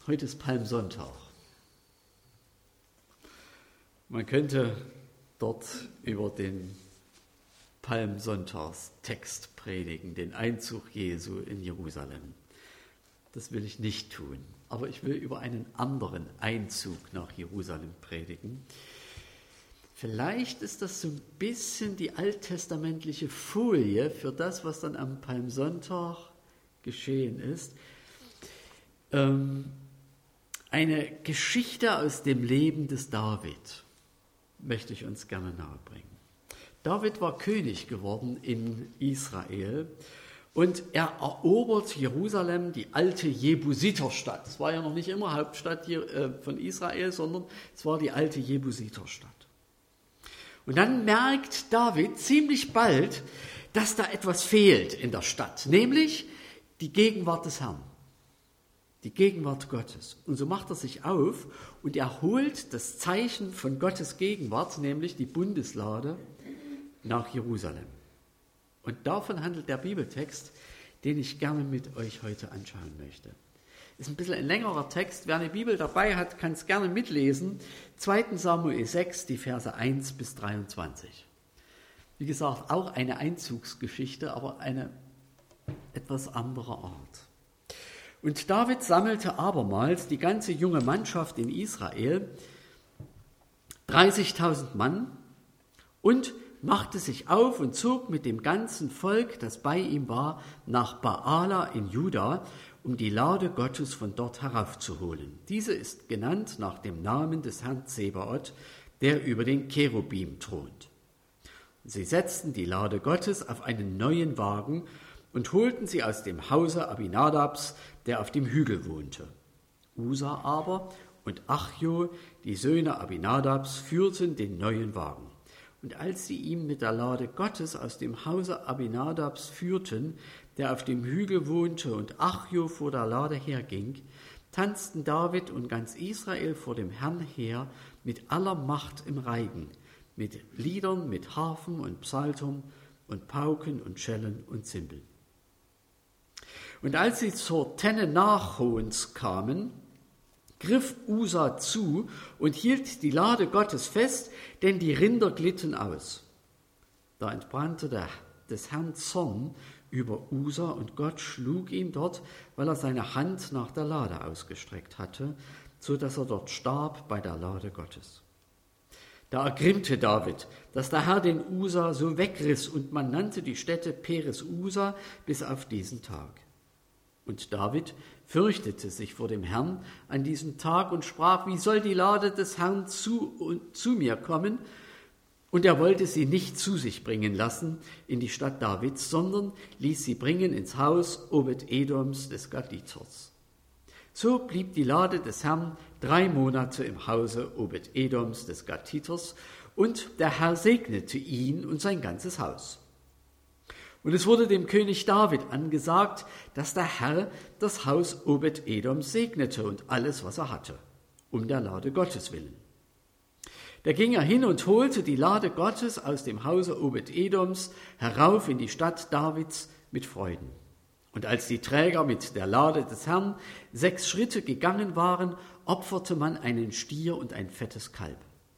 Heute ist Palmsonntag. Man könnte dort über den Palmsonntagstext predigen, den Einzug Jesu in Jerusalem. Das will ich nicht tun, aber ich will über einen anderen Einzug nach Jerusalem predigen. Vielleicht ist das so ein bisschen die alttestamentliche Folie für das, was dann am Palmsonntag geschehen ist. Eine Geschichte aus dem Leben des David möchte ich uns gerne nahebringen. David war König geworden in Israel und er erobert Jerusalem, die alte Jebusiterstadt. Es war ja noch nicht immer Hauptstadt hier, von Israel, sondern es war die alte Jebusiterstadt. Und dann merkt David ziemlich bald, dass da etwas fehlt in der Stadt, nämlich die Gegenwart des Herrn. Die Gegenwart Gottes. Und so macht er sich auf und er holt das Zeichen von Gottes Gegenwart, nämlich die Bundeslade, nach Jerusalem. Und davon handelt der Bibeltext, den ich gerne mit euch heute anschauen möchte. Ist ein bisschen ein längerer Text. Wer eine Bibel dabei hat, kann es gerne mitlesen. 2. Samuel 6, die Verse 1 bis 23. Wie gesagt, auch eine Einzugsgeschichte, aber eine etwas andere Art. Und David sammelte abermals die ganze junge Mannschaft in Israel, 30.000 Mann, und machte sich auf und zog mit dem ganzen Volk, das bei ihm war, nach Baala in Juda, um die Lade Gottes von dort heraufzuholen. Diese ist genannt nach dem Namen des Herrn Zebaoth, der über den Cherubim thront. Sie setzten die Lade Gottes auf einen neuen Wagen und holten sie aus dem Hause Abinadabs, der auf dem Hügel wohnte. Usa aber und Achjo, die Söhne Abinadabs, führten den neuen Wagen. Und als sie ihn mit der Lade Gottes aus dem Hause Abinadabs führten, der auf dem Hügel wohnte, und Achjo vor der Lade herging, tanzten David und ganz Israel vor dem Herrn her mit aller Macht im Reigen, mit Liedern, mit Harfen und Psaltern und Pauken und Schellen und Zimbeln. Und als sie zur Tenne Nachhons kamen, griff Usa zu und hielt die Lade Gottes fest, denn die Rinder glitten aus. Da entbrannte des Herrn Zorn über Usa und Gott schlug ihn dort, weil er seine Hand nach der Lade ausgestreckt hatte, so dass er dort starb bei der Lade Gottes. Da ergrimmte David, dass der Herr den Usa so wegriss, und man nannte die Stätte Peres Usa bis auf diesen Tag. Und David fürchtete sich vor dem Herrn an diesem Tag und sprach: Wie soll die Lade des Herrn zu mir kommen? Und er wollte sie nicht zu sich bringen lassen in die Stadt Davids, sondern ließ sie bringen ins Haus Obed-Edoms des Gatiters. So blieb die Lade des Herrn 3 Monate im Hause Obed-Edoms des Gatiters, und der Herr segnete ihn und sein ganzes Haus. Und es wurde dem König David angesagt, dass der Herr das Haus Obed-Edoms segnete und alles, was er hatte, um der Lade Gottes willen. Da ging er hin und holte die Lade Gottes aus dem Hause Obed-Edoms herauf in die Stadt Davids mit Freuden. Und als die Träger mit der Lade des Herrn 6 Schritte gegangen waren, opferte man einen Stier und ein fettes Kalb.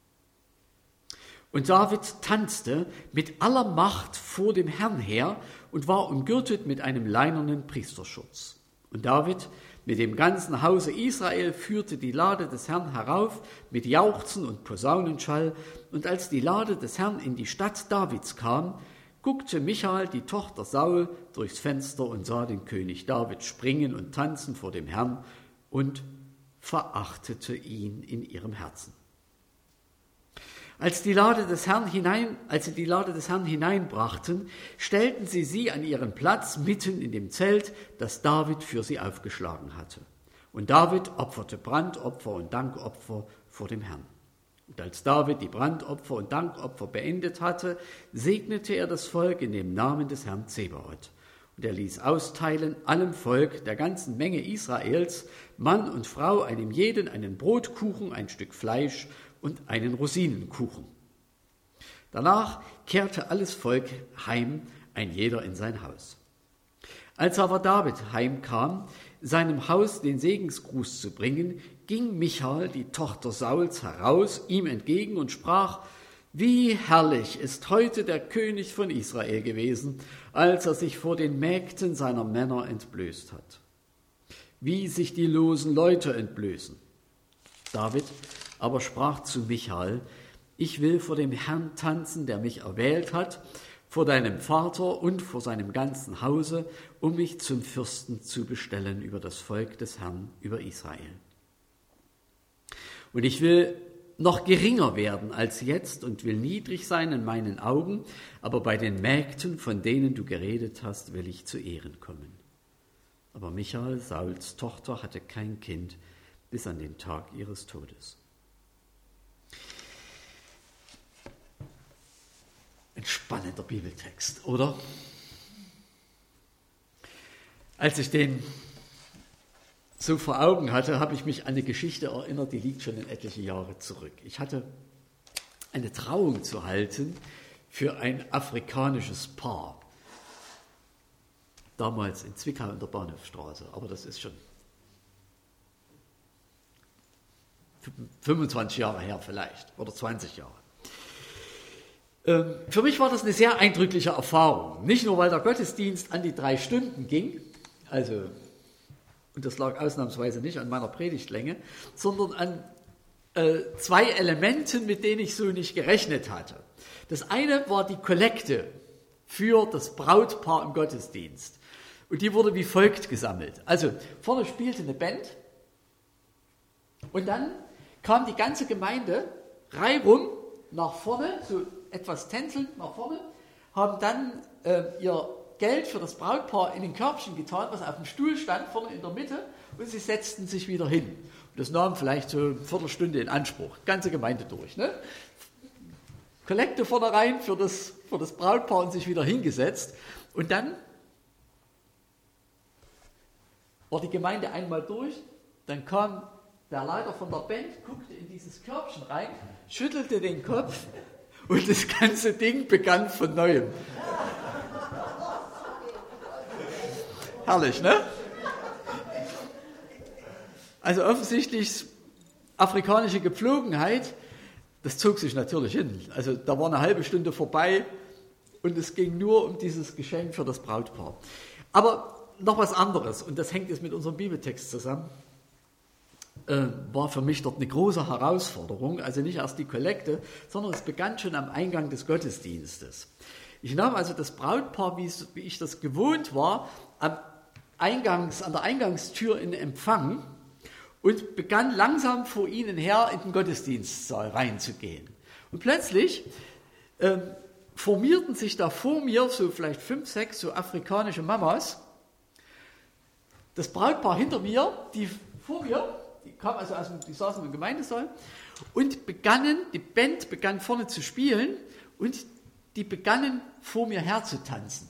Und David tanzte mit aller Macht vor dem Herrn her und war umgürtet mit einem leinenen Priesterschutz. Und David mit dem ganzen Hause Israel führte die Lade des Herrn herauf mit Jauchzen und Posaunenschall. Und als die Lade des Herrn in die Stadt Davids kam, guckte Michal, die Tochter Saul, durchs Fenster und sah den König David springen und tanzen vor dem Herrn und verachtete ihn in ihrem Herzen. Als sie die Lade des Herrn hineinbrachten, stellten sie an ihren Platz mitten in dem Zelt, das David für sie aufgeschlagen hatte. Und David opferte Brandopfer und Dankopfer vor dem Herrn. Und als David die Brandopfer und Dankopfer beendet hatte, segnete er das Volk in dem Namen des Herrn Zebaoth. Und er ließ austeilen allem Volk, der ganzen Menge Israels, Mann und Frau, einem jeden einen Brotkuchen, ein Stück Fleisch und einen Rosinenkuchen. Danach kehrte alles Volk heim, ein jeder in sein Haus. Als aber David heimkam, seinem Haus den Segensgruß zu bringen, ging Michal, die Tochter Sauls, heraus ihm entgegen und sprach: Wie herrlich ist heute der König von Israel gewesen, als er sich vor den Mägden seiner Männer entblößt hat. Wie sich die losen Leute entblößen. David aber sprach zu Michal: Ich will vor dem Herrn tanzen, der mich erwählt hat, vor deinem Vater und vor seinem ganzen Hause, um mich zum Fürsten zu bestellen über das Volk des Herrn, über Israel. Und ich will noch geringer werden als jetzt und will niedrig sein in meinen Augen, aber bei den Mägden, von denen du geredet hast, will ich zu Ehren kommen. Aber Michal, Sauls Tochter, hatte kein Kind bis an den Tag ihres Todes. Ein spannender Bibeltext, oder? Als ich den so vor Augen hatte, habe ich mich an eine Geschichte erinnert, die liegt schon in etliche Jahre zurück. Ich hatte eine Trauung zu halten für ein afrikanisches Paar. Damals in Zwickau in der Bahnhofstraße, aber das ist schon 25 Jahre her vielleicht oder 20 Jahre. Für mich war das eine sehr eindrückliche Erfahrung. Nicht nur, weil der Gottesdienst an die 3 Stunden ging, und das lag ausnahmsweise nicht an meiner Predigtlänge, sondern an 2 Elementen, mit denen ich so nicht gerechnet hatte. Das eine war die Kollekte für das Brautpaar im Gottesdienst. Und die wurde wie folgt gesammelt. Also vorne spielte eine Band und dann kam die ganze Gemeinde reihum nach vorne, so etwas tänzelnd nach vorne, haben dann ihr Geld für das Brautpaar in den Körbchen getan, was auf dem Stuhl stand, vorne in der Mitte, und sie setzten sich wieder hin. Und das nahm vielleicht so eine Viertelstunde in Anspruch, ganze Gemeinde durch. Ne? Kollekte vorne rein für das Brautpaar und sich wieder hingesetzt. Und dann war die Gemeinde einmal durch, dann kam der Leiter von der Band, guckte in dieses Körbchen rein, schüttelte den Kopf und das ganze Ding begann von Neuem. Herrlich, ne? Also offensichtlich afrikanische Gepflogenheit, das zog sich natürlich hin. Also da war eine halbe Stunde vorbei und es ging nur um dieses Geschenk für das Brautpaar. Aber noch was anderes, und das hängt jetzt mit unserem Bibeltext zusammen, war für mich dort eine große Herausforderung, also nicht erst die Kollekte, sondern es begann schon am Eingang des Gottesdienstes. Ich nahm also das Brautpaar, wie ich das gewohnt war, an der Eingangstür in Empfang und begann langsam vor ihnen her in den Gottesdienstsaal reinzugehen. Und plötzlich formierten sich da vor mir so vielleicht 5, 6 so afrikanische Mamas, das Brautpaar hinter mir, die vor mir, die saßen im Gemeindesaal und die Band begann vorne zu spielen und die begannen vor mir her zu tanzen.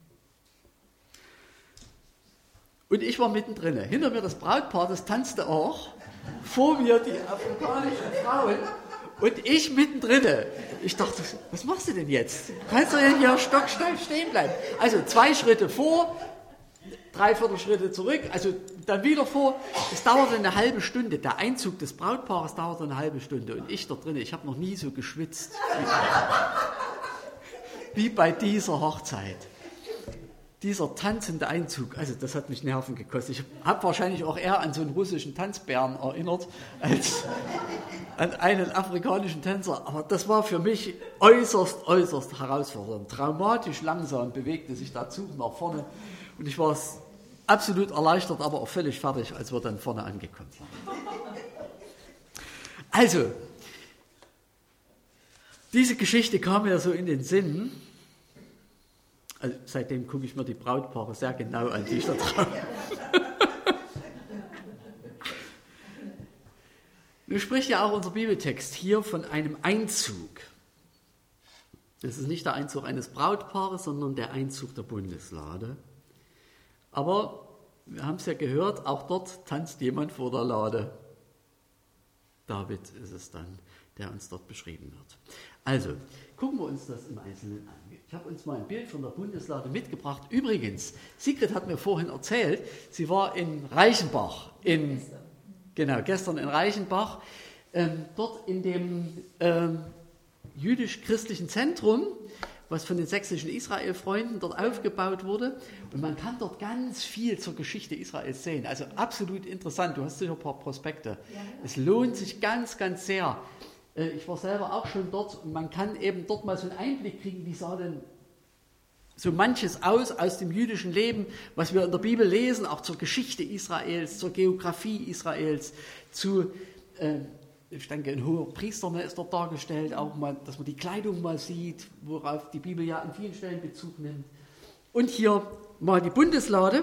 Und ich war mittendrin. Hinter mir das Brautpaar, das tanzte auch. Vor mir die afrikanischen Frauen und ich mittendrin. Ich dachte, was machst du denn jetzt? Kannst du denn hier stocksteif stehen bleiben? Also 2 Schritte vor, 3/4 Schritte zurück, also dann wieder vor. Es dauerte eine halbe Stunde. Der Einzug des Brautpaares dauerte eine halbe Stunde. Und ich dort drin, ich habe noch nie so geschwitzt wie bei dieser Hochzeit. Dieser tanzende Einzug, also das hat mich Nerven gekostet. Ich habe wahrscheinlich auch eher an so einen russischen Tanzbären erinnert, als an einen afrikanischen Tänzer. Aber das war für mich äußerst, äußerst herausfordernd. Traumatisch langsam bewegte sich der Zug nach vorne. Und ich war absolut erleichtert, aber auch völlig fertig, als wir dann vorne angekommen waren. Also, diese Geschichte kam mir so in den Sinn. Also seitdem gucke ich mir die Brautpaare sehr genau an, die ich da traue. Nun spricht ja auch unser Bibeltext hier von einem Einzug. Das ist nicht der Einzug eines Brautpaares, sondern der Einzug der Bundeslade. Aber wir haben es ja gehört, auch dort tanzt jemand vor der Lade. David ist es dann, der uns dort beschrieben wird. Also, gucken wir uns das im Einzelnen an. Ich habe uns mal ein Bild von der Bundeslade mitgebracht. Übrigens, Sigrid hat mir vorhin erzählt, sie war in Reichenbach, gestern in Reichenbach, dort in dem jüdisch-christlichen Zentrum, was von den sächsischen Israel-Freunden dort aufgebaut wurde. Und man kann dort ganz viel zur Geschichte Israels sehen. Also absolut interessant. Du hast sicher ein paar Prospekte. Ja. Es lohnt sich ganz, ganz sehr. Ich war selber auch schon dort und man kann eben dort mal so einen Einblick kriegen, wie sah denn so manches aus dem jüdischen Leben, was wir in der Bibel lesen, auch zur Geschichte Israels, zur Geografie Israels, ich denke, ein hoher Priester ist dort dargestellt, auch mal, dass man die Kleidung mal sieht, worauf die Bibel ja an vielen Stellen Bezug nimmt. Und hier mal die Bundeslade.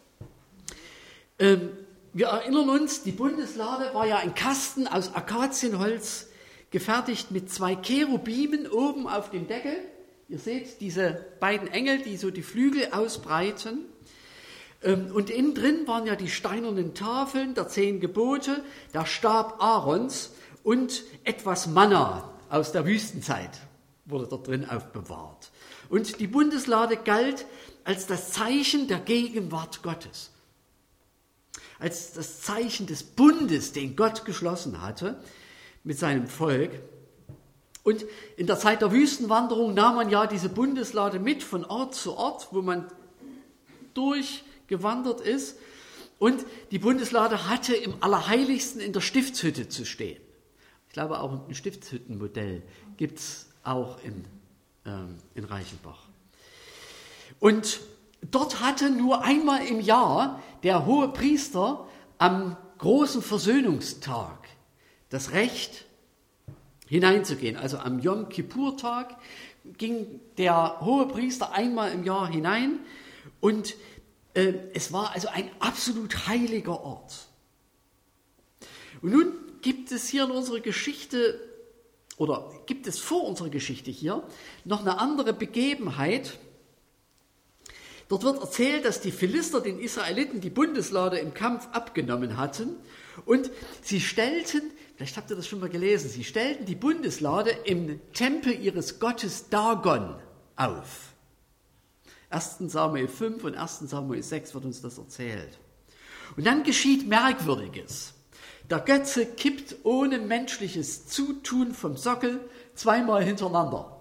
Wir erinnern uns, die Bundeslade war ja ein Kasten aus Akazienholz, gefertigt mit 2 Cherubimen oben auf dem Deckel. Ihr seht diese beiden Engel, die so die Flügel ausbreiten. Und innen drin waren ja die steinernen Tafeln der 10 Gebote, der Stab Aarons und etwas Manna aus der Wüstenzeit wurde dort drin aufbewahrt. Und die Bundeslade galt als das Zeichen der Gegenwart Gottes, als das Zeichen des Bundes, den Gott geschlossen hatte mit seinem Volk. Und in der Zeit der Wüstenwanderung nahm man ja diese Bundeslade mit von Ort zu Ort, wo man durchgewandert ist. Und die Bundeslade hatte im Allerheiligsten in der Stiftshütte zu stehen. Ich glaube, auch ein Stiftshüttenmodell gibt es auch in Reichenbach. Und dort hatte nur einmal im Jahr der hohe Priester am großen Versöhnungstag das Recht, hineinzugehen. Also am Yom Kippur-Tag ging der hohe Priester einmal im Jahr hinein und es war also ein absolut heiliger Ort. Und nun gibt es hier in unserer Geschichte, oder gibt es vor unserer Geschichte hier, noch eine andere Begebenheit. Dort wird erzählt, dass die Philister den Israeliten die Bundeslade im Kampf abgenommen hatten und sie stellten, vielleicht habt ihr das schon mal gelesen, sie stellten die Bundeslade im Tempel ihres Gottes Dagon auf. 1. Samuel 5 und 1. Samuel 6 wird uns das erzählt. Und dann geschieht Merkwürdiges. Der Götze kippt ohne menschliches Zutun vom Sockel 2-mal hintereinander.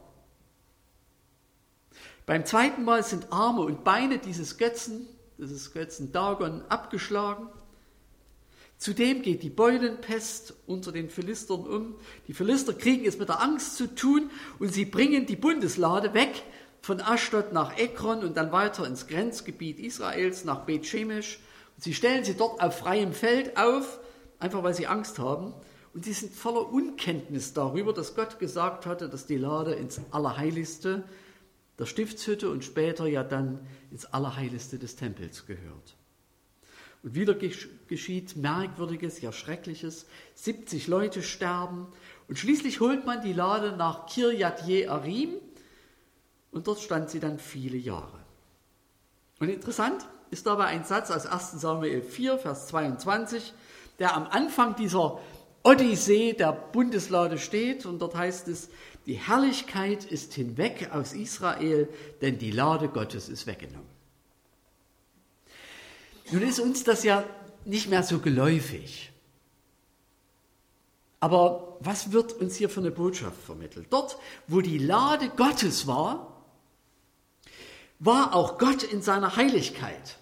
Beim 2. Mal sind Arme und Beine dieses Götzen Dagon, abgeschlagen. Zudem geht die Beulenpest unter den Philistern um. Die Philister kriegen es mit der Angst zu tun und sie bringen die Bundeslade weg von Aschdod nach Ekron und dann weiter ins Grenzgebiet Israels nach Bet-Shemesh. Und sie stellen sie dort auf freiem Feld auf, einfach weil sie Angst haben. Und sie sind voller Unkenntnis darüber, dass Gott gesagt hatte, dass die Lade ins Allerheiligste der Stiftshütte und später ja dann ins Allerheiligste des Tempels gehört. Und wieder geschieht Merkwürdiges, ja Schreckliches. 70 Leute sterben und schließlich holt man die Lade nach Kirjat Jearim und dort stand sie dann viele Jahre. Und interessant ist dabei ein Satz aus 1. Samuel 4, Vers 22, der am Anfang dieser Odyssee der Bundeslade steht und dort heißt es, die Herrlichkeit ist hinweg aus Israel, denn die Lade Gottes ist weggenommen. Nun ist uns das ja nicht mehr so geläufig. Aber was wird uns hier für eine Botschaft vermittelt? Dort, wo die Lade Gottes war auch Gott in seiner Heiligkeit.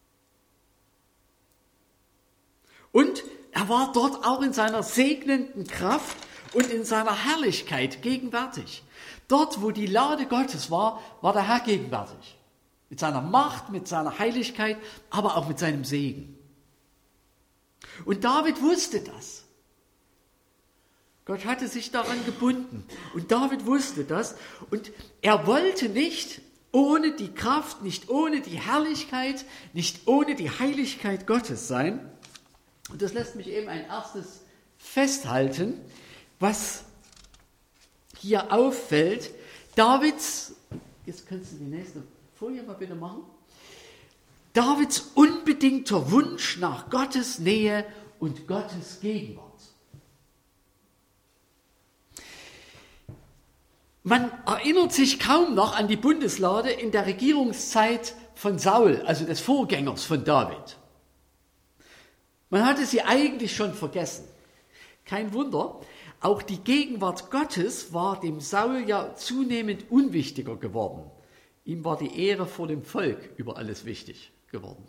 Und er war dort auch in seiner segnenden Kraft und in seiner Herrlichkeit gegenwärtig. Dort, wo die Lade Gottes war der Herr gegenwärtig. Mit seiner Macht, mit seiner Heiligkeit, aber auch mit seinem Segen. Und David wusste das. Gott hatte sich daran gebunden. Und David wusste das. Und er wollte nicht ohne die Kraft, nicht ohne die Herrlichkeit, nicht ohne die Heiligkeit Gottes sein. Und das lässt mich eben ein erstes festhalten, was hier auffällt. Davids, jetzt kannst du die nächste Folie mal bitte machen. Davids unbedingter Wunsch nach Gottes Nähe und Gottes Gegenwart. Man erinnert sich kaum noch an die Bundeslade in der Regierungszeit von Saul, also des Vorgängers von David. Man hatte sie eigentlich schon vergessen. Kein Wunder, auch die Gegenwart Gottes war dem Saul ja zunehmend unwichtiger geworden. Ihm war die Ehre vor dem Volk über alles wichtig geworden.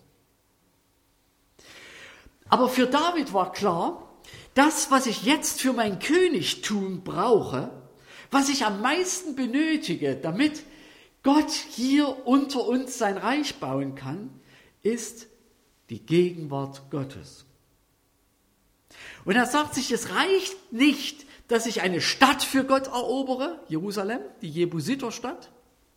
Aber für David war klar, das, was ich jetzt für mein Königtum brauche, was ich am meisten benötige, damit Gott hier unter uns sein Reich bauen kann, ist die Gegenwart Gottes. Und er sagt sich, es reicht nicht, dass ich eine Stadt für Gott erobere, Jerusalem, die Jebusiterstadt.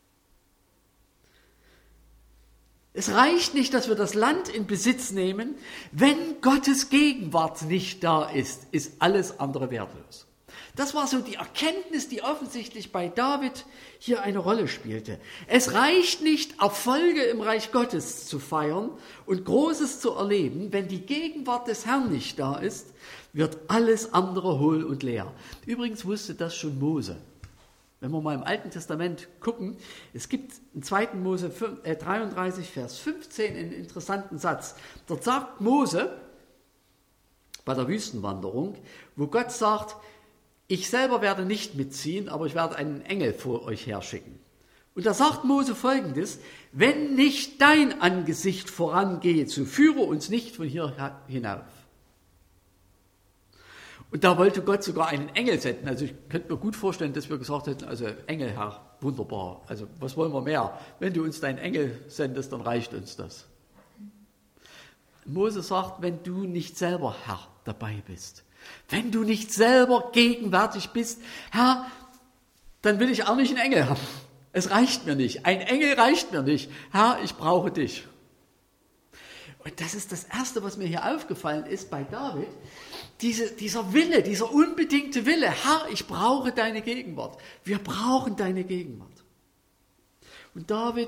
Es reicht nicht, dass wir das Land in Besitz nehmen. Wenn Gottes Gegenwart nicht da ist, ist alles andere wertlos. Das war so die Erkenntnis, die offensichtlich bei David hier eine Rolle spielte. Es reicht nicht, Erfolge im Reich Gottes zu feiern und Großes zu erleben. Wenn die Gegenwart des Herrn nicht da ist, wird alles andere hohl und leer. Übrigens wusste das schon Mose. Wenn wir mal im Alten Testament gucken, es gibt in 2. Mose 33, Vers 15 einen interessanten Satz. Dort sagt Mose bei der Wüstenwanderung, wo Gott sagt, ich selber werde nicht mitziehen, aber ich werde einen Engel vor euch herschicken. Und da sagt Mose Folgendes, wenn nicht dein Angesicht vorangeht, so führe uns nicht von hier hinauf. Und da wollte Gott sogar einen Engel senden. Also ich könnte mir gut vorstellen, dass wir gesagt hätten, also Engel, Herr, wunderbar. Also was wollen wir mehr? Wenn du uns deinen Engel sendest, dann reicht uns das. Mose sagt, wenn du nicht selber Herr dabei bist, wenn du nicht selber gegenwärtig bist, Herr, dann will ich auch nicht einen Engel haben. Es reicht mir nicht. Ein Engel reicht mir nicht. Herr, ich brauche dich. Und das ist das Erste, was mir hier aufgefallen ist bei David. Dieser Wille, dieser unbedingte Wille. Herr, ich brauche deine Gegenwart. Wir brauchen deine Gegenwart. Und David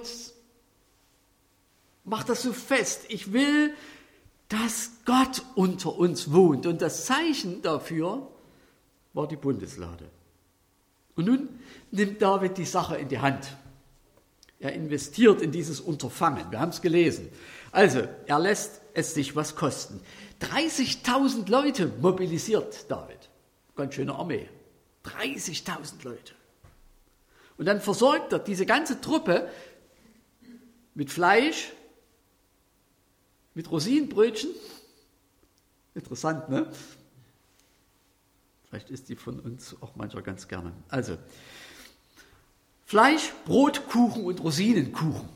macht das so fest. Ich will, dass Gott unter uns wohnt. Und das Zeichen dafür war die Bundeslade. Und nun nimmt David die Sache in die Hand. Er investiert in dieses Unterfangen. Wir haben es gelesen. Also, er lässt es sich was kosten. 30.000 Leute mobilisiert David. Ganz schöne Armee. 30.000 Leute. Und dann versorgt er diese ganze Truppe mit Fleisch, mit Rosinenbrötchen. Interessant, ne? Vielleicht isst die von uns auch mancher ganz gerne. Also, Fleisch, Brot, Kuchen und Rosinenkuchen.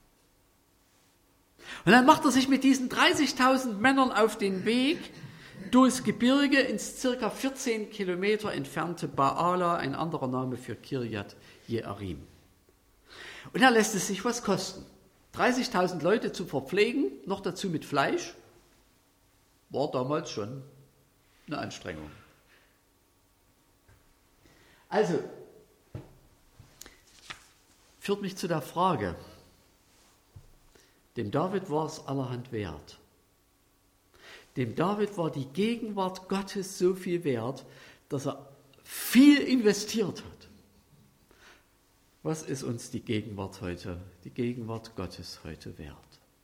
Und dann macht er sich mit diesen 30.000 Männern auf den Weg durchs Gebirge ins circa 14 Kilometer entfernte Baala, ein anderer Name für Kirjat Jearim. Und er lässt es sich was kosten. 30.000 Leute zu verpflegen, noch dazu mit Fleisch, war damals schon eine Anstrengung. Also, führt mich zu der Frage, dem David war es allerhand wert. Dem David war die Gegenwart Gottes so viel wert, dass er viel investiert hat. Was ist uns die Gegenwart heute, die Gegenwart Gottes heute wert?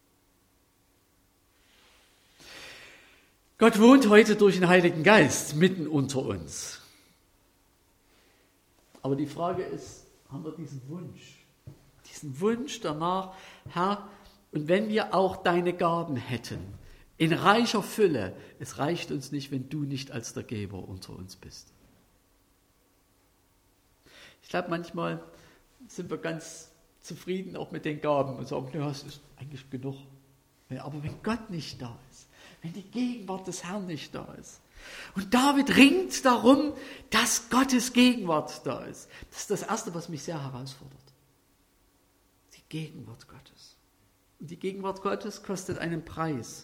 Gott wohnt heute durch den Heiligen Geist mitten unter uns. Aber die Frage ist, haben wir diesen Wunsch danach, Herr, und wenn wir auch deine Gaben hätten, in reicher Fülle, es reicht uns nicht, wenn du nicht als der Geber unter uns bist. Ich glaube, manchmal sind wir ganz zufrieden auch mit den Gaben und sagen, ja, es ist eigentlich genug. Aber wenn Gott nicht da ist, wenn die Gegenwart des Herrn nicht da ist, und David ringt darum, dass Gottes Gegenwart da ist, das ist das Erste, was mich sehr herausfordert. Die Gegenwart Gottes. Und die Gegenwart Gottes kostet einen Preis.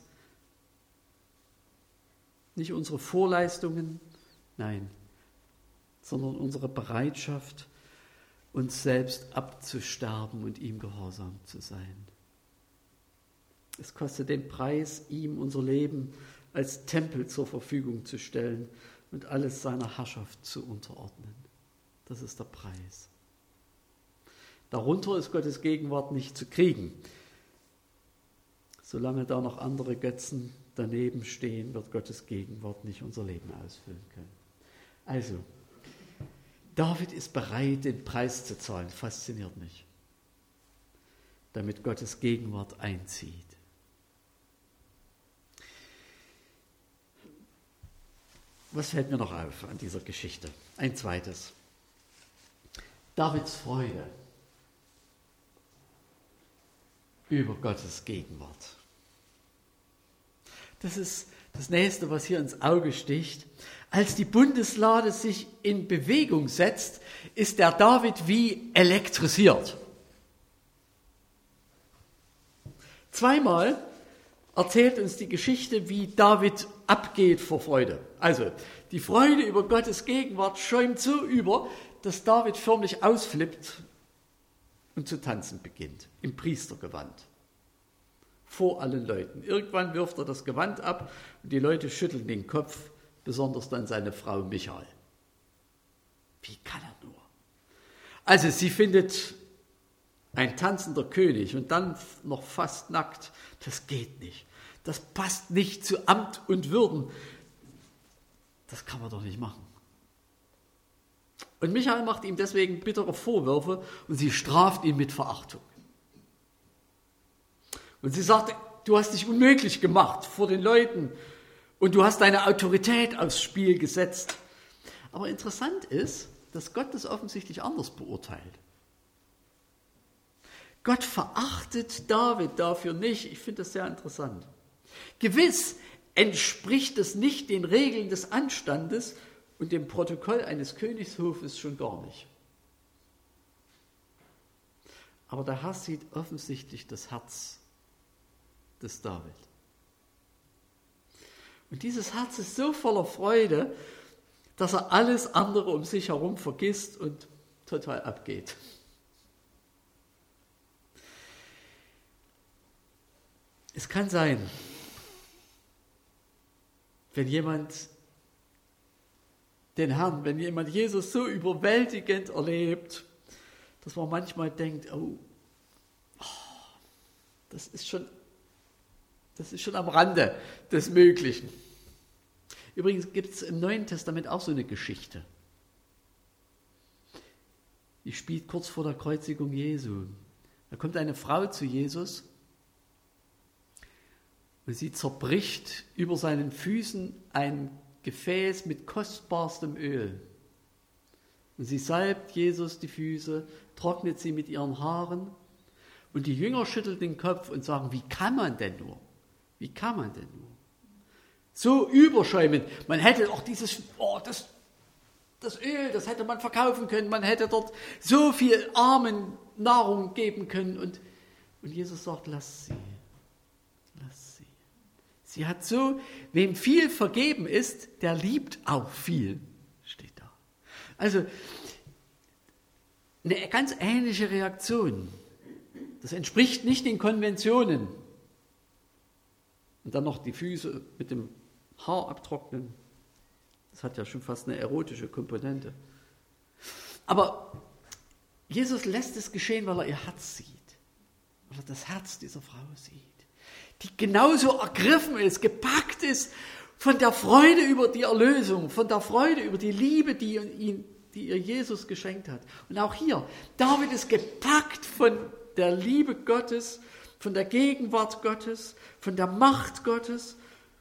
Nicht unsere Vorleistungen, nein, sondern unsere Bereitschaft, uns selbst abzusterben und ihm gehorsam zu sein. Es kostet den Preis, ihm unser Leben als Tempel zur Verfügung zu stellen und alles seiner Herrschaft zu unterordnen. Das ist der Preis. Darunter ist Gottes Gegenwart nicht zu kriegen. Solange da noch andere Götzen daneben stehen, wird Gottes Gegenwart nicht unser Leben ausfüllen können. Also, David ist bereit, den Preis zu zahlen. Fasziniert mich. Damit Gottes Gegenwart einzieht. Was fällt mir noch auf an dieser Geschichte? Ein zweites. Davids Freude über Gottes Gegenwart. Das ist das Nächste, was hier ins Auge sticht. Als die Bundeslade sich in Bewegung setzt, ist der David wie elektrisiert. Zweimal erzählt uns die Geschichte, wie David abgeht vor Freude. Also, die Freude über Gottes Gegenwart schäumt so über, dass David förmlich ausflippt und zu tanzen beginnt, im Priestergewand, vor allen Leuten. Irgendwann wirft er das Gewand ab und die Leute schütteln den Kopf, besonders dann seine Frau Michal. Wie kann er nur? Also, sie findet ein tanzender König und dann noch fast nackt, das geht nicht. Das passt nicht zu Amt und Würden. Das kann man doch nicht machen. Und Michal macht ihm deswegen bittere Vorwürfe und sie straft ihn mit Verachtung. Und sie sagt, du hast dich unmöglich gemacht vor den Leuten und du hast deine Autorität aufs Spiel gesetzt. Aber interessant ist, dass Gott das offensichtlich anders beurteilt. Gott verachtet David dafür nicht. Ich finde das sehr interessant. Gewiss entspricht es nicht den Regeln des Anstandes und dem Protokoll eines Königshofes schon gar nicht. Aber der Herr sieht offensichtlich das Herz des David. Und dieses Herz ist so voller Freude, dass er alles andere um sich herum vergisst und total abgeht. Es kann sein, wenn jemand den Herrn, wenn jemand Jesus so überwältigend erlebt, dass man manchmal denkt, das ist schon am Rande des Möglichen. Übrigens gibt es im Neuen Testament auch so eine Geschichte. Die spielt kurz vor der Kreuzigung Jesu. Da kommt eine Frau zu Jesus und sie zerbricht über seinen Füßen ein Gefäß mit kostbarstem Öl. Und sie salbt Jesus die Füße, trocknet sie mit ihren Haaren. Und die Jünger schütteln den Kopf und sagen, wie kann man denn nur? Wie kann man denn nur? So überschäumend. Man hätte auch das Öl, das hätte man verkaufen können. Man hätte dort so viel Armen Nahrung geben können. Und Jesus sagt, lass sie. Lass sie. Sie hat so, wem viel vergeben ist, der liebt auch viel, steht da. Also, eine ganz ähnliche Reaktion. Das entspricht nicht den Konventionen. Und dann noch die Füße mit dem Haar abtrocknen. Das hat ja schon fast eine erotische Komponente. Aber Jesus lässt es geschehen, weil er ihr Herz sieht. Weil er das Herz dieser Frau sieht. Die genauso ergriffen ist, gepackt ist von der Freude über die Erlösung, von der Freude über die Liebe, die ihr Jesus geschenkt hat. Und auch hier, David ist gepackt von der Liebe Gottes, von der Gegenwart Gottes, von der Macht Gottes.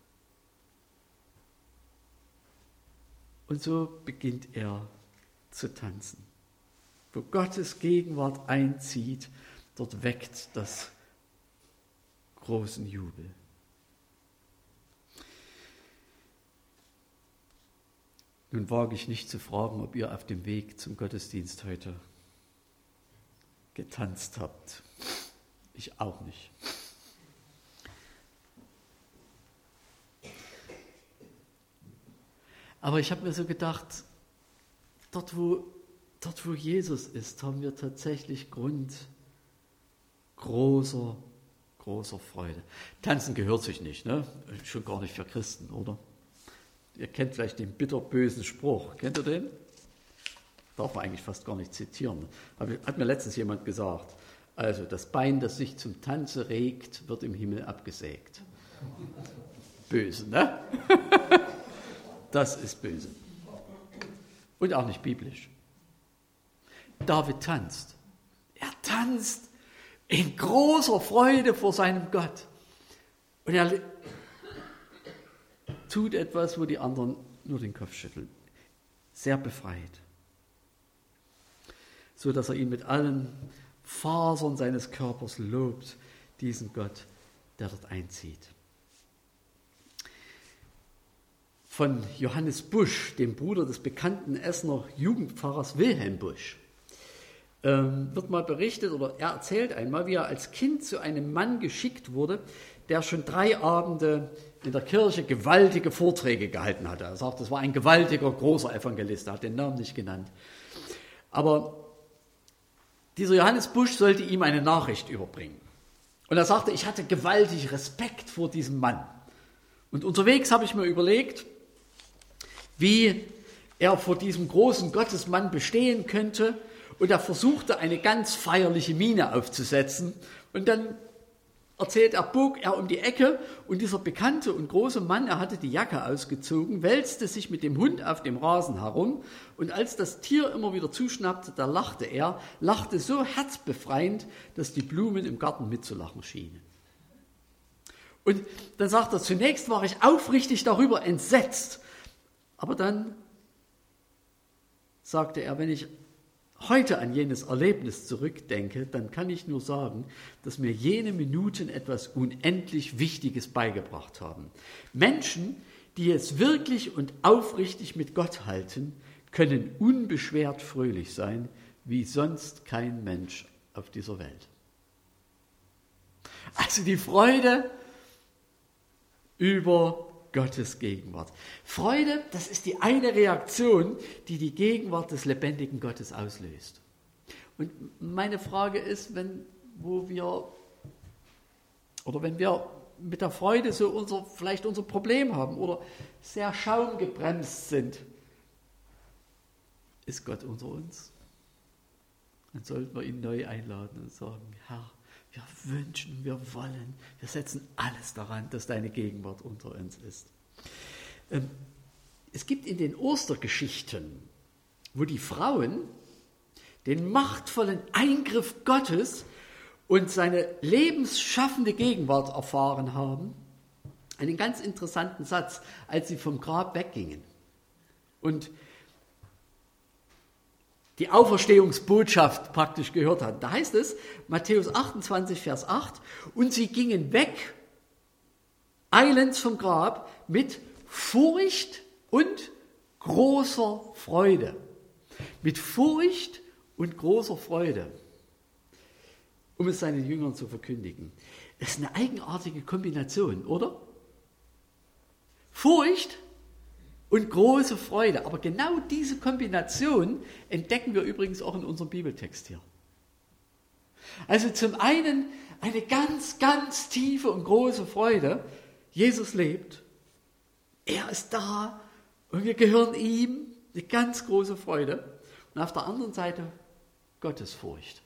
Und so beginnt er zu tanzen. Wo Gottes Gegenwart einzieht, dort weckt das großen Jubel. Nun wage ich nicht zu fragen, ob ihr auf dem Weg zum Gottesdienst heute getanzt habt. Ich auch nicht. Aber ich habe mir so gedacht, dort wo Jesus ist, haben wir tatsächlich Grund großer Freude. Tanzen gehört sich nicht, ne? Schon gar nicht für Christen, oder? Ihr kennt vielleicht den bitterbösen Spruch. Kennt ihr den? Darf man eigentlich fast gar nicht zitieren. Hat mir letztens jemand gesagt. Also das Bein, das sich zum Tanze regt, wird im Himmel abgesägt. Böse, ne? Das ist böse. Und auch nicht biblisch. David tanzt. Er tanzt in großer Freude vor seinem Gott. Und er tut etwas, wo die anderen nur den Kopf schütteln. Sehr befreit. So dass er ihn mit allen Fasern seines Körpers lobt, diesen Gott, der dort einzieht. Von Johannes Busch, dem Bruder des bekannten Essener Jugendpfarrers Wilhelm Busch, wird mal berichtet, oder er erzählt einmal, wie er als Kind zu einem Mann geschickt wurde, der schon 3 Abende in der Kirche gewaltige Vorträge gehalten hatte. Er sagt, es war ein gewaltiger, großer Evangelist, er hat den Namen nicht genannt. Aber dieser Johannes Busch sollte ihm eine Nachricht überbringen. Und er sagte, ich hatte gewaltig Respekt vor diesem Mann. Und unterwegs habe ich mir überlegt, wie er vor diesem großen Gottesmann bestehen könnte. Und er versuchte, eine ganz feierliche Miene aufzusetzen. Und dann bog er um die Ecke und dieser bekannte und große Mann, er hatte die Jacke ausgezogen, wälzte sich mit dem Hund auf dem Rasen herum. Und als das Tier immer wieder zuschnappte, da lachte er, lachte so herzbefreiend, dass die Blumen im Garten mitzulachen schienen. Und dann sagt er, zunächst war ich aufrichtig darüber entsetzt. Aber dann sagte er, wenn ich heute an jenes Erlebnis zurückdenke, dann kann ich nur sagen, dass mir jene Minuten etwas unendlich Wichtiges beigebracht haben. Menschen, die es wirklich und aufrichtig mit Gott halten, können unbeschwert fröhlich sein, wie sonst kein Mensch auf dieser Welt. Also die Freude über Gottes Gegenwart. Freude, das ist die eine Reaktion, die die Gegenwart des lebendigen Gottes auslöst. Und meine Frage ist, wenn wir mit der Freude so vielleicht unser Problem haben oder sehr schaumgebremst sind, ist Gott unter uns? Dann sollten wir ihn neu einladen und sagen, Herr, wir wünschen, wir wollen, wir setzen alles daran, dass deine Gegenwart unter uns ist. Es gibt in den Ostergeschichten, wo die Frauen den machtvollen Eingriff Gottes und seine lebensschaffende Gegenwart erfahren haben, einen ganz interessanten Satz, als sie vom Grab weggingen und die Auferstehungsbotschaft praktisch gehört hatten. Da heißt es, Matthäus 28, Vers 8, und sie gingen weg, eilends vom Grab, mit Furcht und großer Freude. Mit Furcht und großer Freude, um es seinen Jüngern zu verkündigen. Das ist eine eigenartige Kombination, oder? Furcht und große Freude. Aber genau diese Kombination entdecken wir übrigens auch in unserem Bibeltext hier. Also zum einen eine ganz, ganz tiefe und große Freude. Jesus lebt. Er ist da und wir gehören ihm. Eine ganz große Freude. Und auf der anderen Seite Gottesfurcht.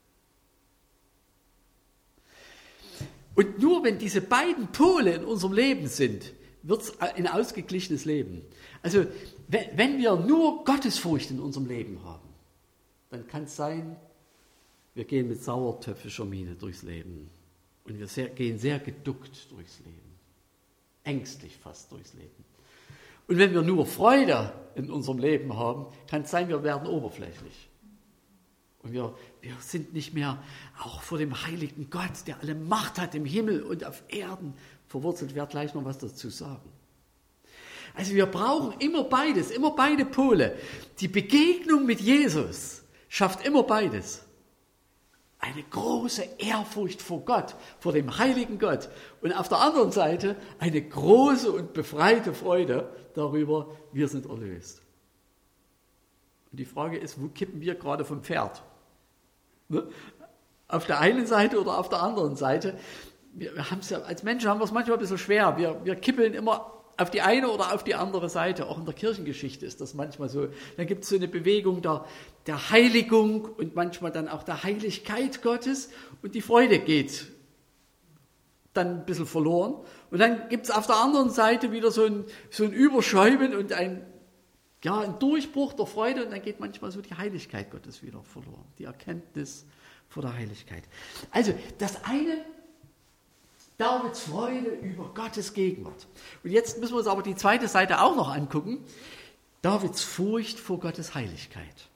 Und nur wenn diese beiden Pole in unserem Leben sind, wird es ein ausgeglichenes Leben. Also wenn wir nur Gottesfurcht in unserem Leben haben, dann kann es sein, wir gehen mit sauertöpfischer Miene durchs Leben. Und wir gehen sehr geduckt durchs Leben. Ängstlich fast durchs Leben. Und wenn wir nur Freude in unserem Leben haben, kann es sein, wir werden oberflächlich. Und wir sind nicht mehr auch vor dem heiligen Gott, der alle Macht hat im Himmel und auf Erden, verwurzelt. Ich werde gleich noch was dazu sagen. Also wir brauchen immer beides, immer beide Pole. Die Begegnung mit Jesus schafft immer beides. Eine große Ehrfurcht vor Gott, vor dem heiligen Gott. Und auf der anderen Seite eine große und befreite Freude darüber, wir sind erlöst. Und die Frage ist, wo kippen wir gerade vom Pferd? Ne? Auf der einen Seite oder auf der anderen Seite? Wir haben es ja, als Menschen haben wir es manchmal ein bisschen schwer. Wir kippeln immer auf die eine oder auf die andere Seite. Auch in der Kirchengeschichte ist das manchmal so. Dann gibt es so eine Bewegung der Heiligung und manchmal dann auch der Heiligkeit Gottes und die Freude geht dann ein bisschen verloren. Und dann gibt es auf der anderen Seite wieder so ein Überschäumen und ein Durchbruch der Freude und dann geht manchmal so die Heiligkeit Gottes wieder verloren, die Erkenntnis vor der Heiligkeit. Also das eine, Davids Freude über Gottes Gegenwart. Und jetzt müssen wir uns aber die zweite Seite auch noch angucken, Davids Furcht vor Gottes Heiligkeit.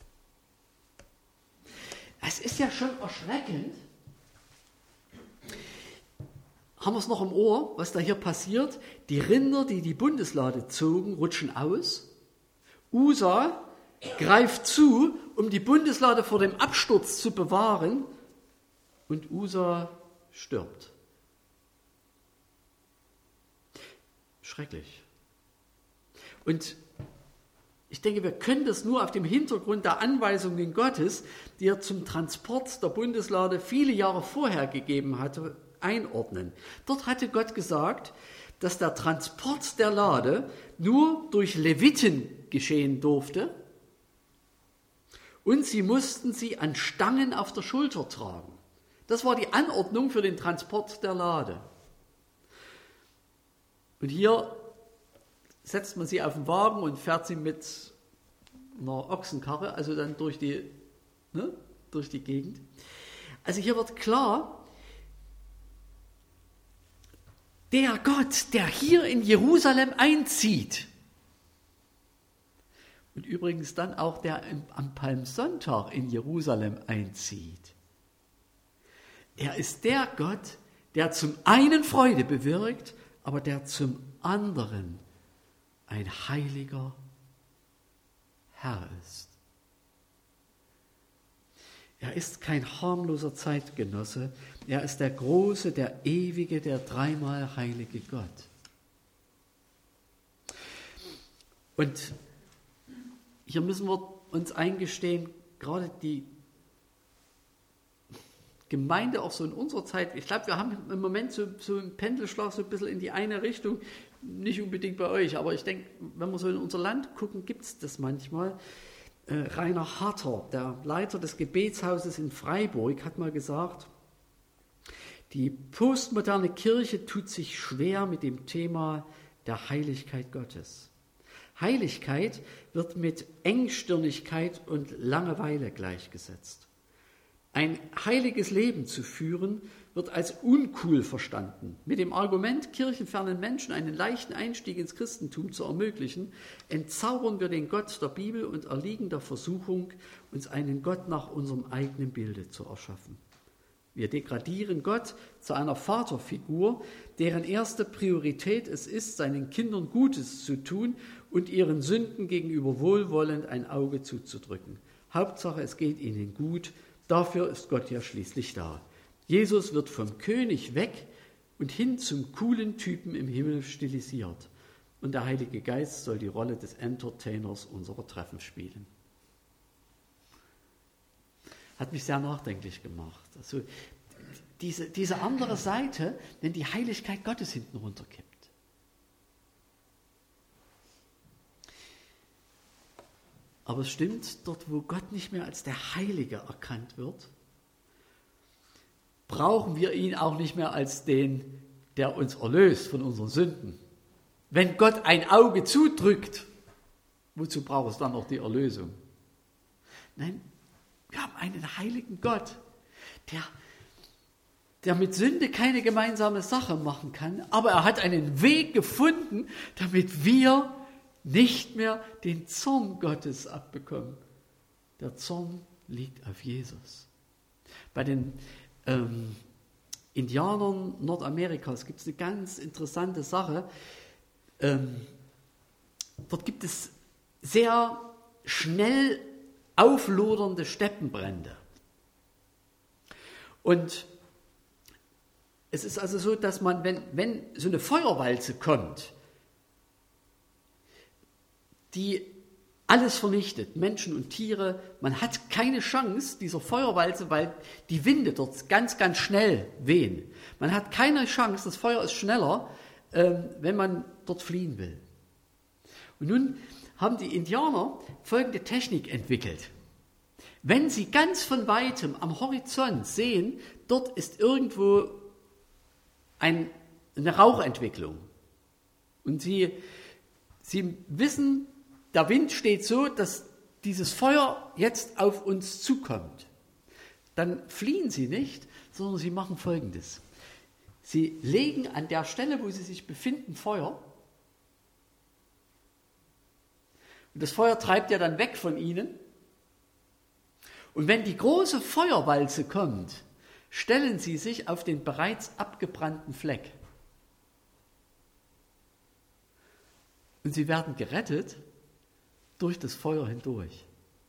Es ist ja schon erschreckend, haben wir es noch im Ohr, was da hier passiert? Die Rinder, die die Bundeslade zogen, rutschen aus. Usa greift zu, um die Bundeslade vor dem Absturz zu bewahren. Und Usa stirbt. Schrecklich. Und ich denke, wir können das nur auf dem Hintergrund der Anweisungen Gottes, die er zum Transport der Bundeslade viele Jahre vorher gegeben hatte, einordnen. Dort hatte Gott gesagt, dass der Transport der Lade nur durch Leviten geschehen durfte und sie mussten sie an Stangen auf der Schulter tragen. Das war die Anordnung für den Transport der Lade. Und hier setzt man sie auf den Wagen und fährt sie mit einer Ochsenkarre, also dann durch die Gegend. Also hier wird klar, der Gott, der hier in Jerusalem einzieht, und übrigens dann auch der am Palmsonntag in Jerusalem einzieht, er ist der Gott, der zum einen Freude bewirkt, aber der zum anderen ein heiliger Herr ist. Er ist kein harmloser Zeitgenosse, er ist der große, der ewige, der dreimal heilige Gott. Und hier müssen wir uns eingestehen, gerade die Gemeinde auch so in unserer Zeit, ich glaube, wir haben im Moment so einen Pendelschlag so ein bisschen in die eine Richtung, nicht unbedingt bei euch, aber ich denke, wenn wir so in unser Land gucken, gibt es das manchmal. Rainer Harter, der Leiter des Gebetshauses in Freiburg, hat mal gesagt, die postmoderne Kirche tut sich schwer mit dem Thema der Heiligkeit Gottes. Heiligkeit wird mit Engstirnigkeit und Langeweile gleichgesetzt. Ein heiliges Leben zu führen, wird als uncool verstanden. Mit dem Argument, kirchenfernen Menschen einen leichten Einstieg ins Christentum zu ermöglichen, entzaubern wir den Gott der Bibel und erliegen der Versuchung, uns einen Gott nach unserem eigenen Bilde zu erschaffen. Wir degradieren Gott zu einer Vaterfigur, deren erste Priorität es ist, seinen Kindern Gutes zu tun und ihren Sünden gegenüber wohlwollend ein Auge zuzudrücken. Hauptsache, es geht ihnen gut, dafür ist Gott ja schließlich da. Jesus wird vom König weg und hin zum coolen Typen im Himmel stilisiert. Und der Heilige Geist soll die Rolle des Entertainers unserer Treffen spielen. Hat mich sehr nachdenklich gemacht. Also diese andere Seite, wenn die Heiligkeit Gottes hinten runterkippt. Aber es stimmt, dort wo Gott nicht mehr als der Heilige erkannt wird, brauchen wir ihn auch nicht mehr als den, der uns erlöst von unseren Sünden. Wenn Gott ein Auge zudrückt, wozu braucht es dann noch die Erlösung? Nein, wir haben einen heiligen Gott, der mit Sünde keine gemeinsame Sache machen kann, aber er hat einen Weg gefunden, damit wir nicht mehr den Zorn Gottes abbekommen. Der Zorn liegt auf Jesus. Bei den Indianern Nordamerikas gibt es eine ganz interessante Sache. Dort gibt es sehr schnell auflodernde Steppenbrände. Und es ist also so, dass man, wenn so eine Feuerwalze kommt, die alles vernichtet, Menschen und Tiere, man hat keine Chance dieser Feuerwalze, weil die Winde dort ganz, ganz schnell wehen. Man hat keine Chance, das Feuer ist schneller, wenn man dort fliehen will. Und nun haben die Indianer folgende Technik entwickelt. Wenn sie ganz von weitem am Horizont sehen, dort ist irgendwo eine Rauchentwicklung. Und sie wissen, der Wind steht so, dass dieses Feuer jetzt auf uns zukommt. Dann fliehen sie nicht, sondern sie machen Folgendes. Sie legen an der Stelle, wo sie sich befinden, Feuer. Und das Feuer treibt ja dann weg von ihnen. Und wenn die große Feuerwalze kommt, stellen sie sich auf den bereits abgebrannten Fleck. Und sie werden gerettet durch das Feuer hindurch.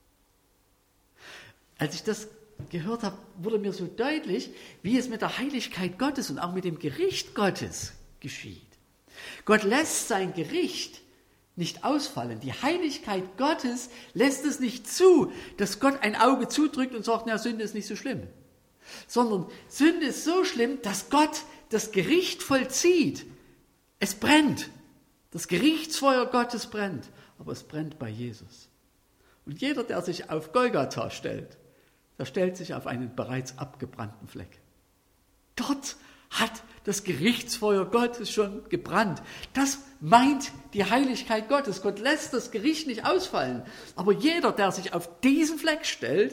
Als ich das gehört habe, wurde mir so deutlich, wie es mit der Heiligkeit Gottes und auch mit dem Gericht Gottes geschieht. Gott lässt sein Gericht nicht ausfallen. Die Heiligkeit Gottes lässt es nicht zu, dass Gott ein Auge zudrückt und sagt, na, Sünde ist nicht so schlimm. Sondern Sünde ist so schlimm, dass Gott das Gericht vollzieht. Es brennt. Das Gerichtsfeuer Gottes brennt. Aber es brennt bei Jesus. Und jeder, der sich auf Golgatha stellt, der stellt sich auf einen bereits abgebrannten Fleck. Dort hat das Gerichtsfeuer Gottes schon gebrannt. Das meint die Heiligkeit Gottes. Gott lässt das Gericht nicht ausfallen. Aber jeder, der sich auf diesen Fleck stellt,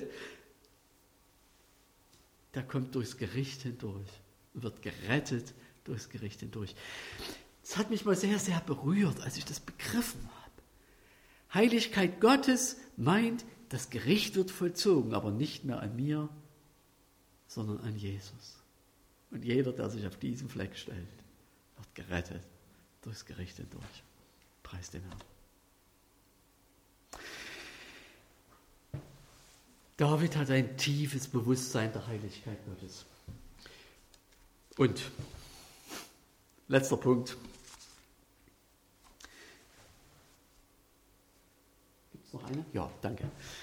der kommt durchs Gericht hindurch und wird gerettet durchs Gericht hindurch. Das hat mich mal sehr, sehr berührt, als ich das begriffen habe. Heiligkeit Gottes meint, das Gericht wird vollzogen, aber nicht mehr an mir, sondern an Jesus. Und jeder, der sich auf diesen Fleck stellt, wird gerettet durchs Gericht hindurch. Preis den Herrn. David hat ein tiefes Bewusstsein der Heiligkeit Gottes. Und letzter Punkt. Gibt es noch eine? Ja, danke.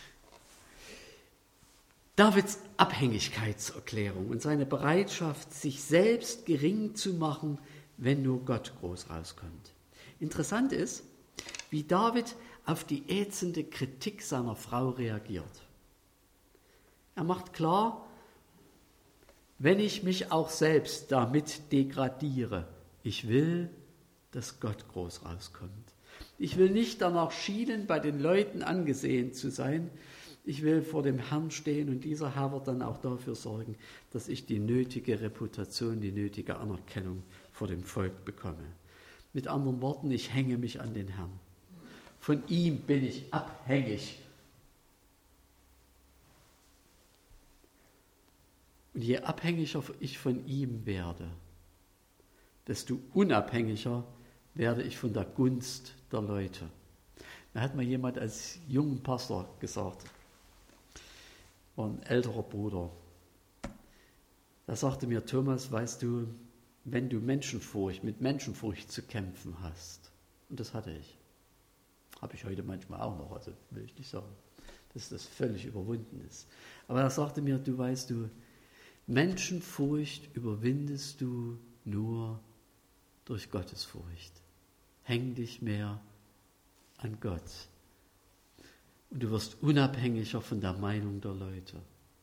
Davids Abhängigkeitserklärung und seine Bereitschaft, sich selbst gering zu machen, wenn nur Gott groß rauskommt. Interessant ist, wie David auf die ätzende Kritik seiner Frau reagiert. Er macht klar, wenn ich mich auch selbst damit degradiere, ich will, dass Gott groß rauskommt. Ich will nicht danach schielen, bei den Leuten angesehen zu sein. Ich will vor dem Herrn stehen und dieser Herr wird dann auch dafür sorgen, dass ich die nötige Reputation, die nötige Anerkennung vor dem Volk bekomme. Mit anderen Worten, ich hänge mich an den Herrn. Von ihm bin ich abhängig. Und je abhängiger ich von ihm werde, desto unabhängiger werde ich von der Gunst der Leute. Da hat mir jemand als jungen Pastor gesagt, war ein älterer Bruder. Da sagte mir, Thomas, weißt du, wenn du mit Menschenfurcht zu kämpfen hast, und das hatte ich, habe ich heute manchmal auch noch, also will ich nicht sagen, dass das völlig überwunden ist. Aber er sagte mir, du weißt du, Menschenfurcht überwindest du nur durch Gottesfurcht. Häng dich mehr an Gott. Und du wirst unabhängiger von der Meinung der Leute.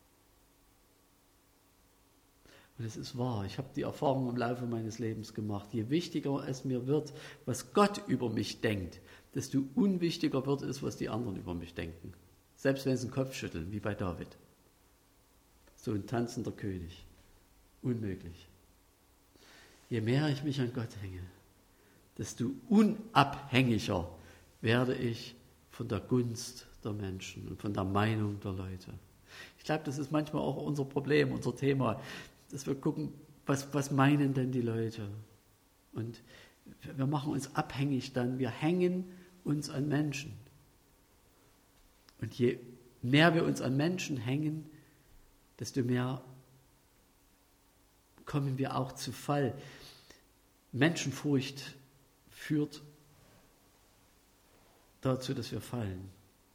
Und es ist wahr, ich habe die Erfahrung im Laufe meines Lebens gemacht. Je wichtiger es mir wird, was Gott über mich denkt, desto unwichtiger wird es, was die anderen über mich denken. Selbst wenn sie den Kopf schütteln, wie bei David. So ein tanzender König. Unmöglich. Je mehr ich mich an Gott hänge, desto unabhängiger werde ich von der Gunst der Menschen und von der Meinung der Leute. Ich glaube, das ist manchmal auch unser Problem, unser Thema, dass wir gucken, was meinen denn die Leute? Und wir machen uns abhängig dann, wir hängen uns an Menschen. Und je mehr wir uns an Menschen hängen, desto mehr kommen wir auch zu Fall. Menschenfurcht führt dazu, dass wir fallen.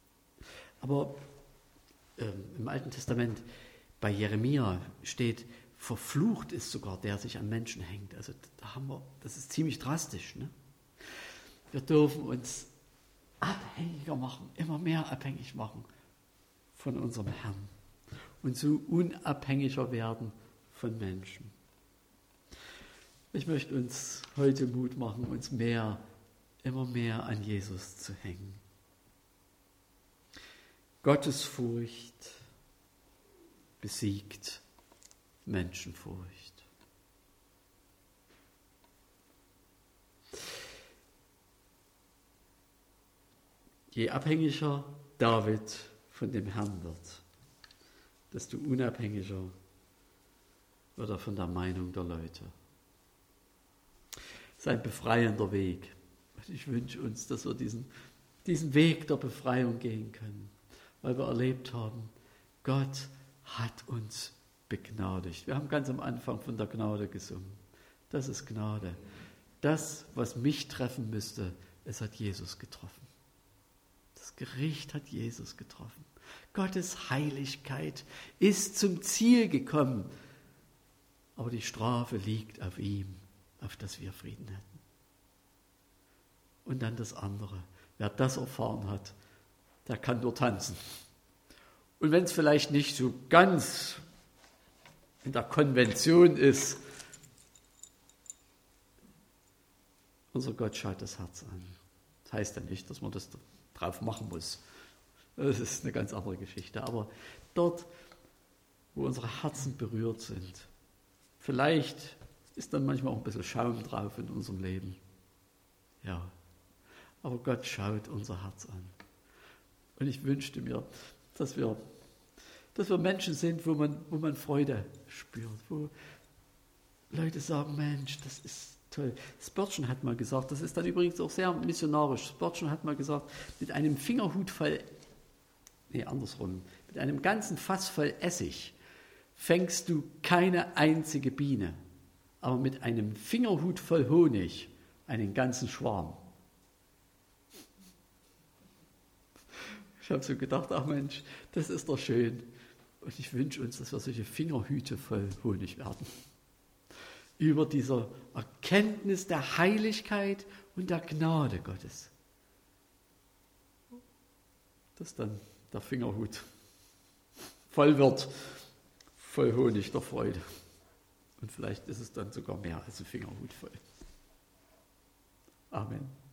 Aber im Alten Testament bei Jeremia steht, verflucht ist sogar, der sich an Menschen hängt. Also das ist ziemlich drastisch. Ne? Wir dürfen uns abhängiger machen, immer mehr abhängig machen von unserem Herrn und so unabhängiger werden von Menschen. Ich möchte uns heute Mut machen, uns immer mehr an Jesus zu hängen. Gottesfurcht besiegt Menschenfurcht. Je abhängiger David von dem Herrn wird, desto unabhängiger wird er von der Meinung der Leute. Das ist ein befreiender Weg. Und ich wünsche uns, dass wir diesen Weg der Befreiung gehen können, weil wir erlebt haben, Gott hat uns begnadigt. Wir haben ganz am Anfang von der Gnade gesungen. Das ist Gnade. Das, was mich treffen müsste, es hat Jesus getroffen. Das Gericht hat Jesus getroffen. Gottes Heiligkeit ist zum Ziel gekommen, aber die Strafe liegt auf ihm, auf das wir Frieden hätten. Und dann das andere. Wer das erfahren hat, der kann nur tanzen. Und wenn es vielleicht nicht so ganz in der Konvention ist, unser Gott schaut das Herz an. Das heißt ja nicht, dass man das drauf machen muss. Das ist eine ganz andere Geschichte. Aber dort, wo unsere Herzen berührt sind, vielleicht ist dann manchmal auch ein bisschen Schaum drauf in unserem Leben. Ja, aber Gott schaut unser Herz an. Und ich wünschte mir, dass wir Menschen sind, wo man Freude spürt, wo Leute sagen, Mensch, das ist toll. Spurgeon hat mal gesagt, das ist dann übrigens auch sehr missionarisch, Spurgeon hat mal gesagt, mit einem mit einem ganzen Fass voll Essig fängst du keine einzige Biene, aber mit einem Fingerhut voll Honig einen ganzen Schwarm. Ich habe so gedacht, ach Mensch, das ist doch schön. Und ich wünsche uns, dass wir solche Fingerhüte voll Honig werden. Über dieser Erkenntnis der Heiligkeit und der Gnade Gottes. Dass dann der Fingerhut voll wird, voll Honig der Freude. Und vielleicht ist es dann sogar mehr als ein Fingerhut voll. Amen.